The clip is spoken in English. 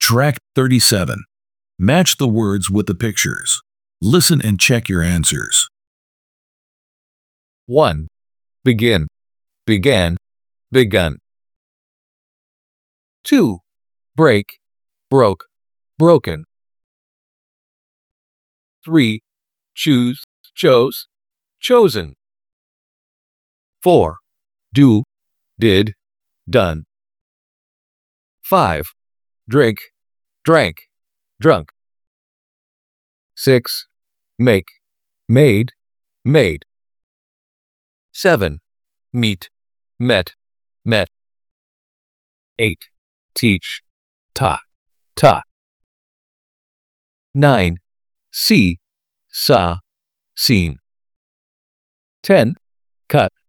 Track 37. Match the words with the pictures. Listen and check your answers. 1. Begin, began, begun. 2. Break, broke, broken. 3. Choose, chose, chosen. 4. Do, did, done. 5. Drink, drank, drunk. 6. Make, made, made. 7. Meet, met, met. 8. Teach, taught, taught. 9. See, saw, seen. 10. Cut,